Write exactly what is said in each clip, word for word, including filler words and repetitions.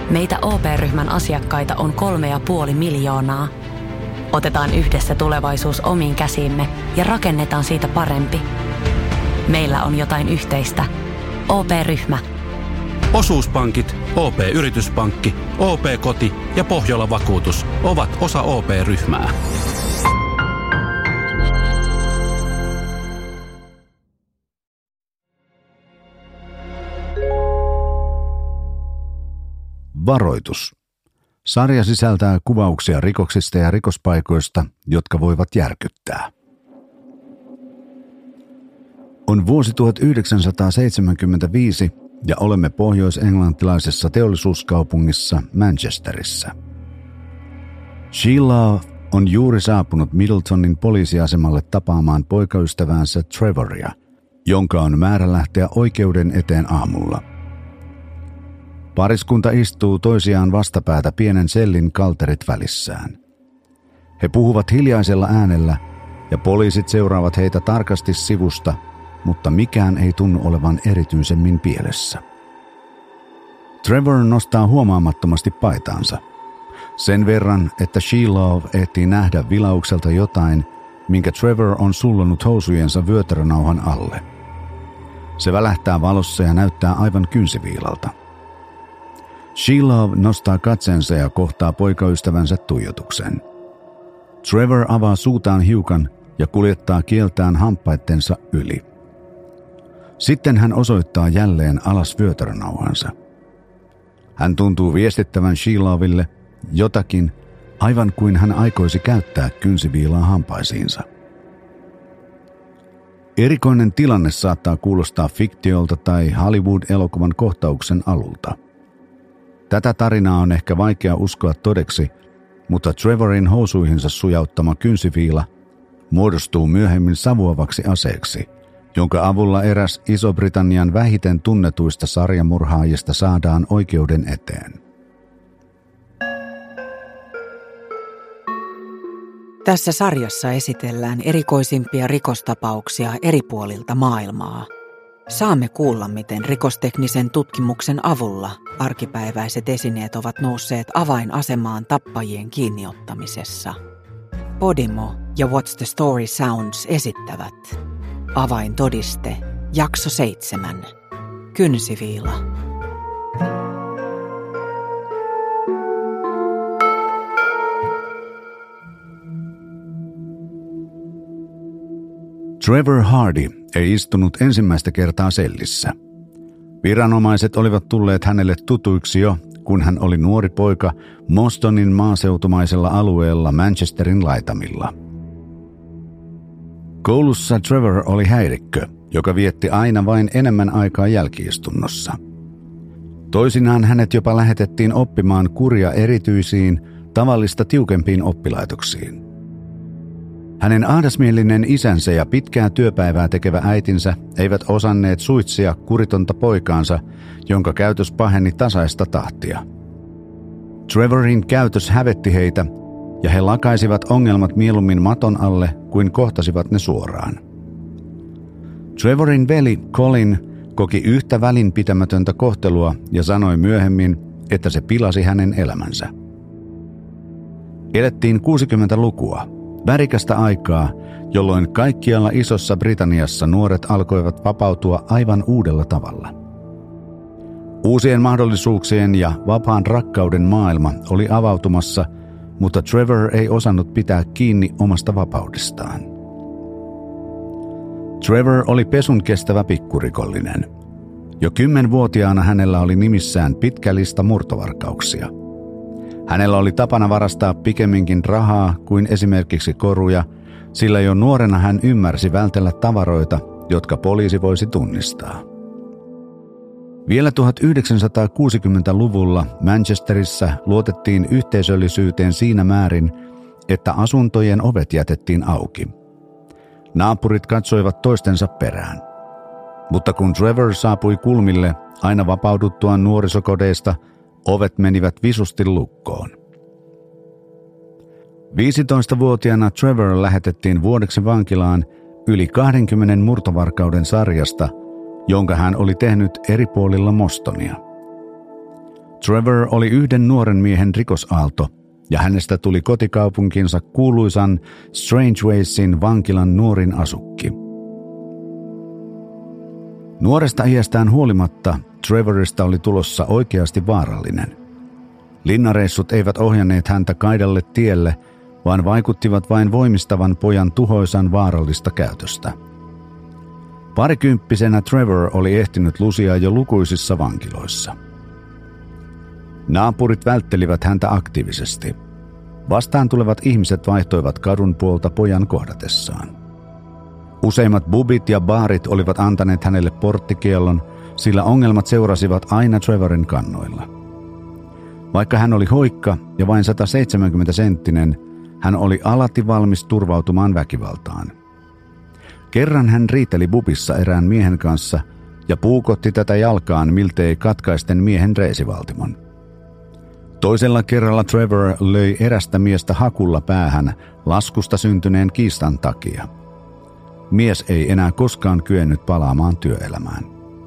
Meitä O P-ryhmän asiakkaita on kolme ja puoli miljoonaa. Otetaan yhdessä tulevaisuus omiin käsiimme ja rakennetaan siitä parempi. Meillä on jotain yhteistä. O P-ryhmä. Osuuspankit, O P-yrityspankki, O P-koti ja Pohjola-vakuutus ovat osa O P-ryhmää. Varoitus. Sarja sisältää kuvauksia rikoksista ja rikospaikoista, jotka voivat järkyttää. On vuosi tuhatyhdeksänsataaseitsemänkymmentäviisi ja olemme pohjois-englantilaisessa teollisuuskaupungissa Manchesterissa. Sheila on juuri saapunut Middletonin poliisiasemalle tapaamaan poikaystäväänsä Trevoria, jonka on määrä lähteä oikeuden eteen aamulla. Pariskunta istuu toisiaan vastapäätä pienen sellin kalterit välissään. He puhuvat hiljaisella äänellä ja poliisit seuraavat heitä tarkasti sivusta, mutta mikään ei tunnu olevan erityisemmin pielessä. Trevor nostaa huomaamattomasti paitaansa. Sen verran, että Sheila ehtii nähdä vilaukselta jotain, minkä Trevor on sullonut housujensa vyötärönauhan alle. Se välähtää valossa ja näyttää aivan kynsiviilalta. Sheila nostaa katseensa ja kohtaa poikaystävänsä tuijotuksen. Trevor avaa suutaan hiukan ja kuljettaa kieltään hampaittensa yli. Sitten hän osoittaa jälleen alas vyötärönauhansa. Hän tuntuu viestittävän Sheilaville jotakin, aivan kuin hän aikoisi käyttää kynsiviilaa hampaisiinsa. Erikoinen tilanne saattaa kuulostaa fiktiolta tai Hollywood-elokuvan kohtauksen alulta. Tätä tarinaa on ehkä vaikea uskoa todeksi, mutta Trevorin housuihinsa sujauttama kynsiviila muodostuu myöhemmin savuavaksi aseeksi, jonka avulla eräs Iso-Britannian vähiten tunnetuista sarjamurhaajista saadaan oikeuden eteen. Tässä sarjassa esitellään erikoisimpia rikostapauksia eri puolilta maailmaa. Saamme kuulla, miten rikosteknisen tutkimuksen avulla arkipäiväiset esineet ovat nousseet avainasemaan tappajien kiinniottamisessa. Podimo ja What's the Story Sounds esittävät Avaintodiste, jakso seitsemän. Kynsiviila. Trevor Hardy ei istunut ensimmäistä kertaa sellissä. Viranomaiset olivat tulleet hänelle tutuiksi jo, kun hän oli nuori poika Mostonin maaseutumaisella alueella Manchesterin laitamilla. Koulussa Trevor oli häirikkö, joka vietti aina vain enemmän aikaa jälki-istunnossa. Toisinaan hänet jopa lähetettiin oppimaan kuria erityisiin, tavallista tiukempiin oppilaitoksiin. Hänen ahdasmielinen isänsä ja pitkää työpäivää tekevä äitinsä eivät osanneet suitsia kuritonta poikaansa, jonka käytös paheni tasaista tahtia. Trevorin käytös hävetti heitä, ja he lakaisivat ongelmat mieluummin maton alle kuin kohtasivat ne suoraan. Trevorin veli Colin koki yhtä välinpitämätöntä kohtelua ja sanoi myöhemmin, että se pilasi hänen elämänsä. Elettiin kuusikymmentälukua. Värikästä aikaa, jolloin kaikkialla Isossa Britanniassa nuoret alkoivat vapautua aivan uudella tavalla. Uusien mahdollisuuksien ja vapaan rakkauden maailma oli avautumassa, mutta Trevor ei osannut pitää kiinni omasta vapaudestaan. Trevor oli pesun kestävä pikkurikollinen. Jo kymmenvuotiaana hänellä oli nimissään pitkä lista murtovarkauksia. Hänellä oli tapana varastaa pikemminkin rahaa kuin esimerkiksi koruja, sillä jo nuorena hän ymmärsi vältellä tavaroita, jotka poliisi voisi tunnistaa. Vielä tuhatyhdeksänsataakuusikymmentäluvulla Manchesterissa luotettiin yhteisöllisyyteen siinä määrin, että asuntojen ovet jätettiin auki. Naapurit katsoivat toistensa perään. Mutta kun Trevor saapui kulmille aina vapauduttuaan nuorisokodeista, ovet menivät visusti lukkoon. viisitoistavuotiaana Trevor lähetettiin vuodeksi vankilaan yli kahdenkymmenen murtovarkauden sarjasta, jonka hän oli tehnyt eri puolilla Mostonia. Trevor oli yhden nuoren miehen rikosaalto, ja hänestä tuli kotikaupunkinsa kuuluisan Strangewaysin vankilan nuorin asukki. Nuoresta iästään huolimatta Trevorista oli tulossa oikeasti vaarallinen. Linnareissut eivät ohjanneet häntä kaidalle tielle, vaan vaikuttivat vain voimistavan pojan tuhoisan vaarallista käytöstä. Parikymppisenä Trevor oli ehtinyt lusia jo lukuisissa vankiloissa. Naapurit välttelivät häntä aktiivisesti. Vastaan tulevat ihmiset vaihtoivat kadun puolta pojan kohdatessaan. Useimmat bubit ja baarit olivat antaneet hänelle porttikiellon, sillä ongelmat seurasivat aina Trevorin kannoilla. Vaikka hän oli hoikka ja vain sata seitsemänkymmentä senttinen, hän oli alati valmis turvautumaan väkivaltaan. Kerran hän riiteli bubissa erään miehen kanssa ja puukotti tätä jalkaan miltei katkaisten miehen reisivaltimon. Toisella kerralla Trevor löi erästä miestä hakulla päähän laskusta syntyneen kiistan takia. Mies ei enää koskaan kyennyt palaamaan työelämään.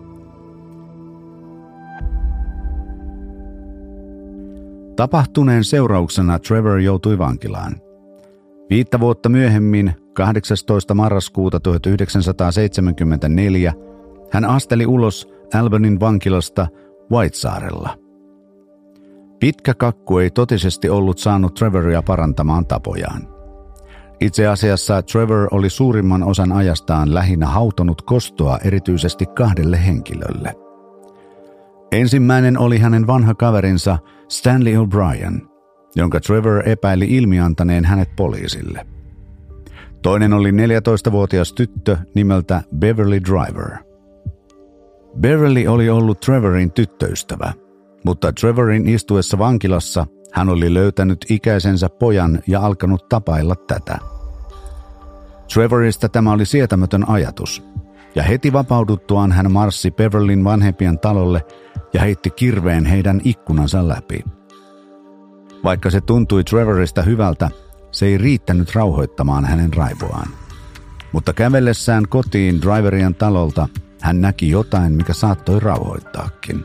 Tapahtuneen seurauksena Trevor joutui vankilaan. Viittä vuotta myöhemmin, kahdeksastoista marraskuuta tuhatyhdeksänsataaseitsemänkymmentäneljä, hän asteli ulos Albonin vankilasta Whitesaarella. Pitkä kakku ei totisesti ollut saanut Trevoria parantamaan tapojaan. Itse asiassa Trevor oli suurimman osan ajastaan lähinnä hautonut kostoa erityisesti kahdelle henkilölle. Ensimmäinen oli hänen vanha kaverinsa Stanley O'Brien, jonka Trevor epäili ilmiantaneen hänet poliisille. Toinen oli neljätoistavuotias tyttö nimeltä Beverly Driver. Beverly oli ollut Trevorin tyttöystävä, mutta Trevorin istuessa vankilassa hän oli löytänyt ikäisensä pojan ja alkanut tapailla tätä. Trevorista tämä oli sietämätön ajatus, ja heti vapauduttuaan hän marssi Beverlyn vanhempien talolle ja heitti kirveen heidän ikkunansa läpi. Vaikka se tuntui Trevorista hyvältä, se ei riittänyt rauhoittamaan hänen raivoaan. Mutta kävellessään kotiin Driverien talolta hän näki jotain, mikä saattoi rauhoittaakin.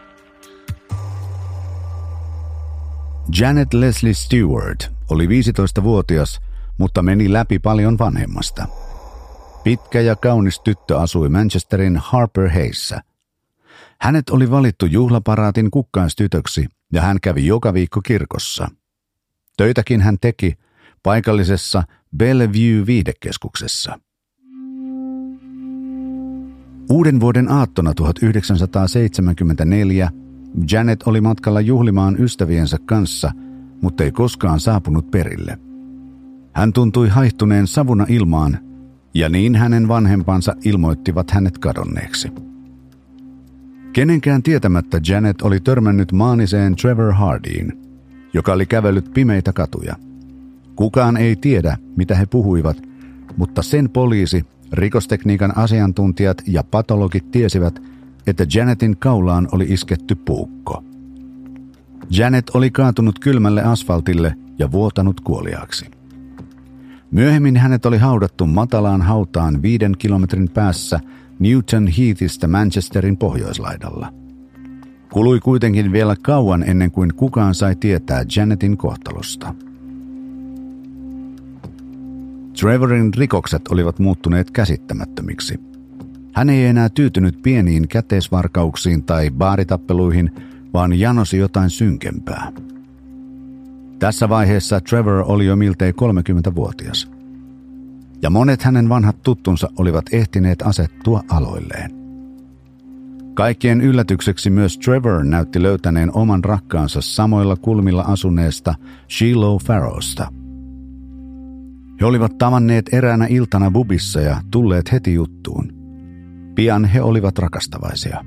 Janet Leslie Stewart oli viisitoistavuotias, mutta meni läpi paljon vanhemmasta. Pitkä ja kaunis tyttö asui Manchesterin Harper Hayssä. Hänet oli valittu juhlaparaatin kukkaistytöksi ja hän kävi joka viikko kirkossa. Töitäkin hän teki paikallisessa Bellevue-viihdekeskuksessa. Uuden vuoden aattona tuhatyhdeksänsataaseitsemänkymmentäneljä Janet oli matkalla juhlimaan ystäviensä kanssa, mutta ei koskaan saapunut perille. Hän tuntui haihtuneen savuna ilmaan, ja niin hänen vanhempansa ilmoittivat hänet kadonneeksi. Kenenkään tietämättä Janet oli törmännyt maaniseen Trevor Hardyin, joka oli kävellyt pimeitä katuja. Kukaan ei tiedä, mitä he puhuivat, mutta sen poliisi, rikostekniikan asiantuntijat ja patologit tiesivät, että Janetin kaulaan oli isketty puukko. Janet oli kaatunut kylmälle asfaltille ja vuotanut kuoliaaksi. Myöhemmin hänet oli haudattu matalaan hautaan viiden kilometrin päässä Newton Heathistä Manchesterin pohjoislaidalla. Kului kuitenkin vielä kauan ennen kuin kukaan sai tietää Janetin kohtalosta. Trevorin rikokset olivat muuttuneet käsittämättömiksi. Hän ei enää tyytynyt pieniin käteisvarkauksiin tai baaritappeluihin, vaan janosi jotain synkempää. Tässä vaiheessa Trevor oli jo miltei kolmekymmentävuotias. Ja monet hänen vanhat tuttunsa olivat ehtineet asettua aloilleen. Kaikkien yllätykseksi myös Trevor näytti löytäneen oman rakkaansa samoilla kulmilla asuneesta Shiloh Farrowsta. He olivat tavanneet eräänä iltana bubissa ja tulleet heti juttuun. Pian he olivat rakastavaisia.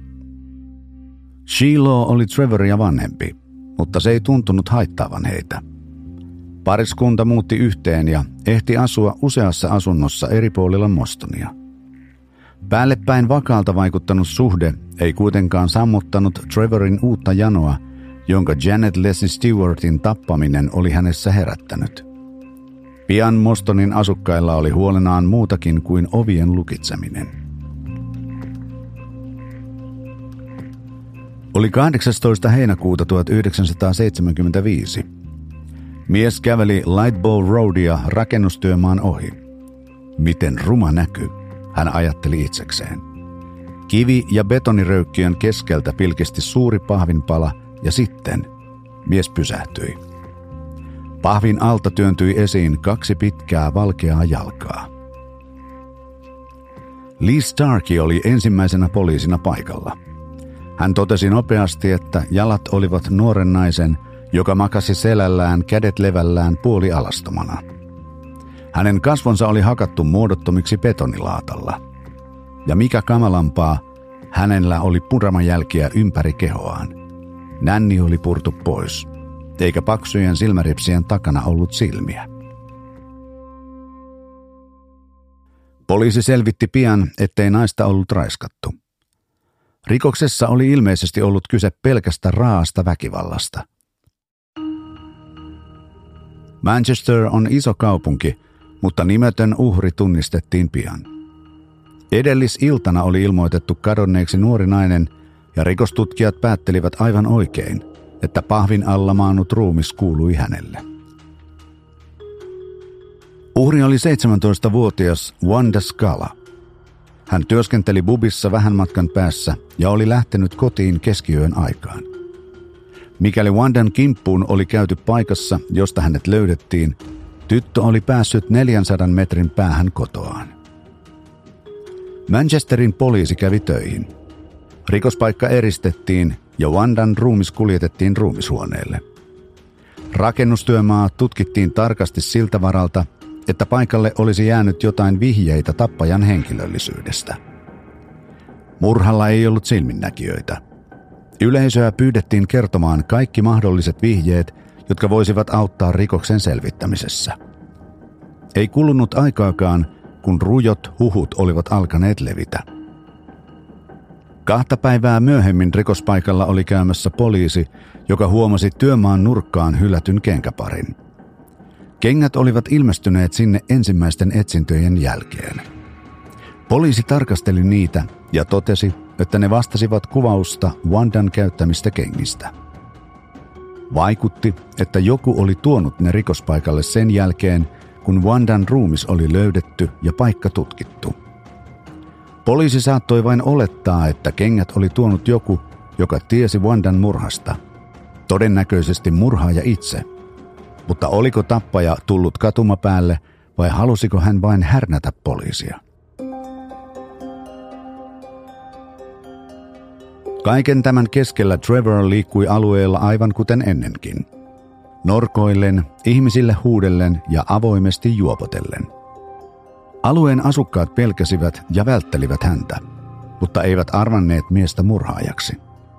Shiloh oli Trevoria vanhempi, mutta se ei tuntunut haittaavan heitä. Pariskunta muutti yhteen ja ehti asua useassa asunnossa eri puolilla Mostonia. Päällepäin vakaalta vaikuttanut suhde ei kuitenkaan sammuttanut Trevorin uutta janoa, jonka Janet Leslie Stewartin tappaminen oli hänessä herättänyt. Pian Mostonin asukkailla oli huolenaan muutakin kuin ovien lukitseminen. Oli kahdeksastoista heinäkuuta tuhatyhdeksänsataaseitsemänkymmentäviisi. Mies käveli Lightbowle Roadia rakennustyömaan ohi. Miten ruma näky, hän ajatteli itsekseen. Kivi- ja betoniröykkiön keskeltä pilkisti suuri pahvinpala ja sitten mies pysähtyi. Pahvin alta työntyi esiin kaksi pitkää valkeaa jalkaa. Lee Starkey oli ensimmäisenä poliisina paikalla. Hän totesi nopeasti, että jalat olivat nuoren naisen, joka makasi selällään kädet levällään puoli alastomana. Hänen kasvonsa oli hakattu muodottomiksi betonilaatalla. Ja mikä kamalampaa, hänellä oli puramajälkiä ympäri kehoaan. Nänni oli purtu pois, eikä paksujen silmäripsien takana ollut silmiä. Poliisi selvitti pian, ettei naista ollut raiskattu. Rikoksessa oli ilmeisesti ollut kyse pelkästä raasta väkivallasta. Manchester on iso kaupunki, mutta nimetön uhri tunnistettiin pian. Edellisiltana oli ilmoitettu kadonneeksi nuori nainen ja rikostutkijat päättelivät aivan oikein, että pahvin alla maannut ruumis kuului hänelle. Uhri oli seitsemäntoistavuotias Wanda Scala. Hän työskenteli pubissa vähän matkan päässä ja oli lähtenyt kotiin keskiyön aikaan. Mikäli Wandan kimppuun oli käyty paikassa, josta hänet löydettiin, tyttö oli päässyt neljänsadan metrin päähän kotoaan. Manchesterin poliisi kävi töihin. Rikospaikka eristettiin ja Wandan ruumis kuljetettiin ruumishuoneelle. Rakennustyömaa tutkittiin tarkasti siltä varalta, että paikalle olisi jäänyt jotain vihjeitä tappajan henkilöllisyydestä. Murhalla ei ollut silminnäkijöitä. Yleisöä pyydettiin kertomaan kaikki mahdolliset vihjeet, jotka voisivat auttaa rikoksen selvittämisessä. Ei kulunut aikaakaan, kun rujot huhut olivat alkaneet levitä. Kahta päivää myöhemmin rikospaikalla oli käymässä poliisi, joka huomasi työmaan nurkkaan hylätyn kenkäparin. Kengät olivat ilmestyneet sinne ensimmäisten etsintöjen jälkeen. Poliisi tarkasteli niitä ja totesi, että ne vastasivat kuvausta Wandan käyttämistä kengistä. Vaikutti, että joku oli tuonut ne rikospaikalle sen jälkeen, kun Wandan ruumis oli löydetty ja paikka tutkittu. Poliisi saattoi vain olettaa, että kengät oli tuonut joku, joka tiesi Wandan murhasta. Todennäköisesti murhaaja itse. Mutta oliko tappaja tullut katumapäälle vai halusiko hän vain härnätä poliisia? Kaiken tämän keskellä Trevor liikkui alueella aivan kuten ennenkin. Norkoillen, ihmisille huudellen ja avoimesti juopotellen. Alueen asukkaat pelkäsivät ja välttelivät häntä, mutta eivät arvanneet miestä murhaajaksi.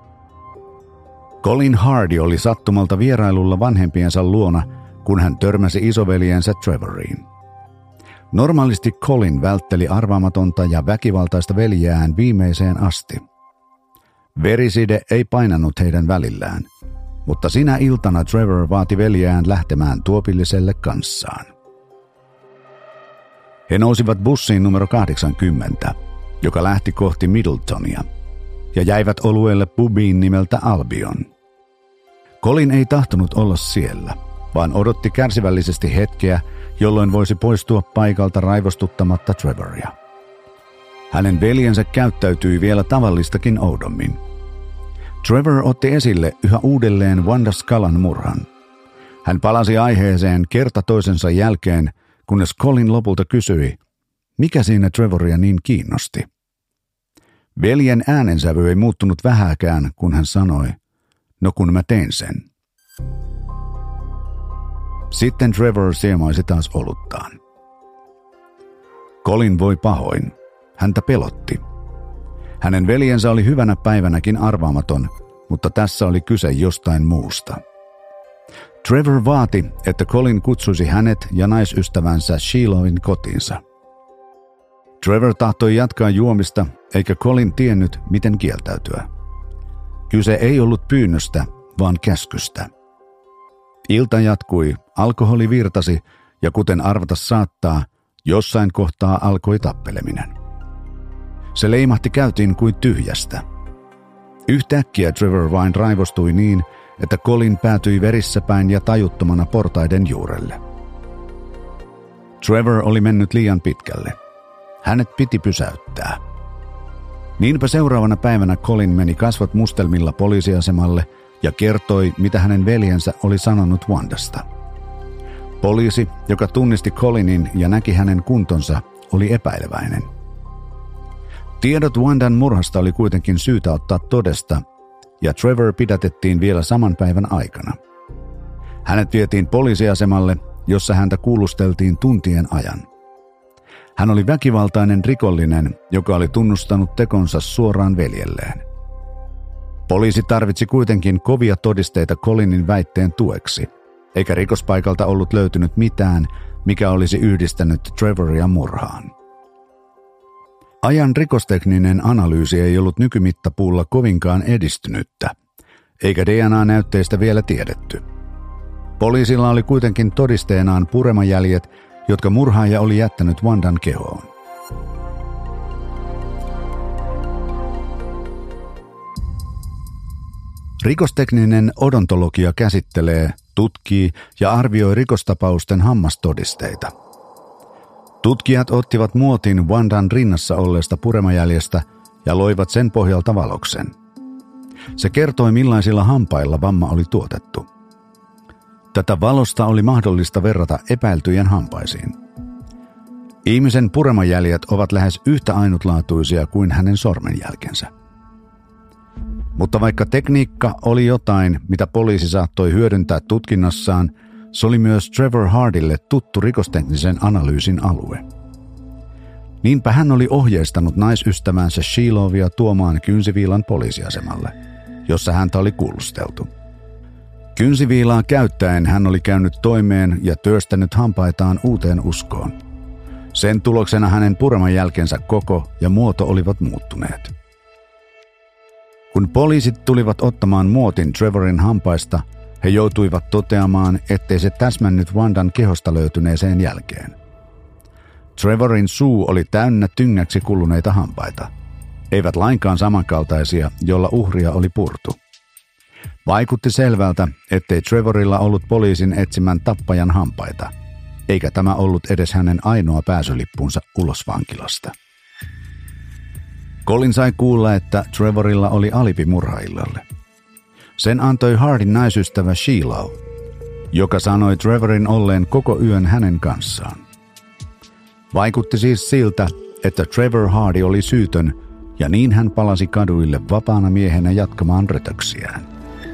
Colin Hardy oli sattumalta vierailulla vanhempiensa luona, kun hän törmäsi isoveljensä Trevoriin. Normaalisti Colin vältteli arvaamatonta ja väkivaltaista veljeään viimeiseen asti. Veriside ei painanut heidän välillään, mutta sinä iltana Trevor vaati veljeään lähtemään tuopilliselle kanssaan. He nousivat bussiin numero kahdeksankymmentä, joka lähti kohti Middletonia, ja jäivät olueelle pubiin nimeltä Albion. Colin ei tahtonut olla siellä, vaan odotti kärsivällisesti hetkeä, jolloin voisi poistua paikalta raivostuttamatta Trevoria. Hänen veljensä käyttäytyi vielä tavallistakin oudommin. Trevor otti esille yhä uudelleen Wanda Scalan murhan. Hän palasi aiheeseen kerta toisensa jälkeen, kunnes Colin lopulta kysyi, mikä siinä Trevoria niin kiinnosti. Veljen äänensävy ei muuttunut vähääkään, kun hän sanoi, no kun mä tein sen. Sitten Trevor siemaisi taas oluttaan. Colin voi pahoin. Häntä pelotti. Hänen veljensä oli hyvänä päivänäkin arvaamaton, mutta tässä oli kyse jostain muusta. Trevor vaati, että Colin kutsuisi hänet ja naisystävänsä Sheiloin kotiinsa. Trevor tahtoi jatkaa juomista, eikä Colin tiennyt, miten kieltäytyä. Kyse ei ollut pyynnöstä, vaan käskystä. Ilta jatkui, alkoholi virtasi ja kuten arvata saattaa, jossain kohtaa alkoi tappeleminen. Se leimahti käyntiin kuin tyhjästä. Yhtäkkiä Trevor vain raivostui niin, että Colin päätyi verissä päin ja tajuttomana portaiden juurelle. Trevor oli mennyt liian pitkälle. Hänet piti pysäyttää. Niinpä seuraavana päivänä Colin meni kasvot mustelmilla poliisiasemalle ja kertoi, mitä hänen veljensä oli sanonut Wandasta. Poliisi, joka tunnisti Colinin ja näki hänen kuntonsa, oli epäileväinen. Tiedot Wandan murhasta oli kuitenkin syytä ottaa todesta, ja Trevor pidätettiin vielä saman päivän aikana. Hänet vietiin poliisiasemalle, jossa häntä kuulusteltiin tuntien ajan. Hän oli väkivaltainen rikollinen, joka oli tunnustanut tekonsa suoraan veljelleen. Poliisi tarvitsi kuitenkin kovia todisteita Colinin väitteen tueksi, eikä rikospaikalta ollut löytynyt mitään, mikä olisi yhdistänyt Trevoria murhaan. Ajan rikostekninen analyysi ei ollut nykymittapuulla kovinkaan edistynyttä, eikä D N A-näytteistä vielä tiedetty. Poliisilla oli kuitenkin todisteenaan puremajäljet, jotka murhaaja oli jättänyt Wandan kehoon. Rikostekninen odontologia käsittelee, tutkii ja arvioi rikostapausten hammastodisteita. Tutkijat ottivat muotin Wandan rinnassa olleesta puremajäljestä ja loivat sen pohjalta valoksen. Se kertoi, millaisilla hampailla vamma oli tuotettu. Tätä valosta oli mahdollista verrata epäiltyjen hampaisiin. Ihmisen puremajäljet ovat lähes yhtä ainutlaatuisia kuin hänen sormenjälkensä. Mutta vaikka tekniikka oli jotain, mitä poliisi saattoi hyödyntää tutkinnassaan, se oli myös Trevor Hardille tuttu rikosteknisen analyysin alue. Niinpä hän oli ohjeistanut naisystävänsä Sheilovia tuomaan kynsiviilan poliisiasemalle, jossa häntä oli kuulusteltu. Kynsiviilaa käyttäen hän oli käynyt toimeen ja työstänyt hampaitaan uuteen uskoon. Sen tuloksena hänen puremajälkensä koko ja muoto olivat muuttuneet. Kun poliisit tulivat ottamaan muotin Trevorin hampaista, he joutuivat toteamaan, ettei se täsmännyt Wandan kehosta löytyneeseen jälkeen. Trevorin suu oli täynnä tyngäksi kuluneita hampaita, eivät lainkaan samankaltaisia, jolla uhria oli purtu. Vaikutti selvältä, ettei Trevorilla ollut poliisin etsimän tappajan hampaita, eikä tämä ollut edes hänen ainoa pääsylippunsa ulos vankilasta. Colin sai kuulla, että Trevorilla oli alibi murhaillalle. Sen antoi Hardin naisystävä Sheila, joka sanoi Trevorin olleen koko yön hänen kanssaan. Vaikutti siis siltä, että Trevor Hardy oli syytön, ja niin hän palasi kaduille vapaana miehenä jatkamaan rötöksiään.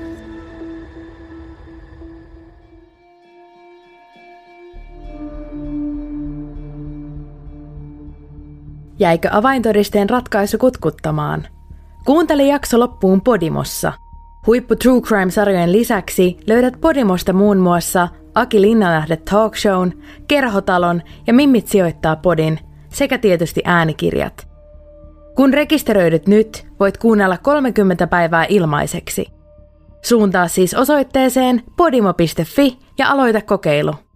Jäikö avaintodisteen ratkaisu kutkuttamaan? Kuuntele jakso loppuun Podimossa. Huippu True Crime-sarjojen lisäksi löydät Podimosta muun muassa Aki Linnanahde Talk Shown, Kerhotalon ja Mimmit sijoittaa podin sekä tietysti äänikirjat. Kun rekisteröidyt nyt, voit kuunnella kolmekymmentä päivää ilmaiseksi. Suuntaa siis osoitteeseen podimo piste fi ja aloita kokeilu.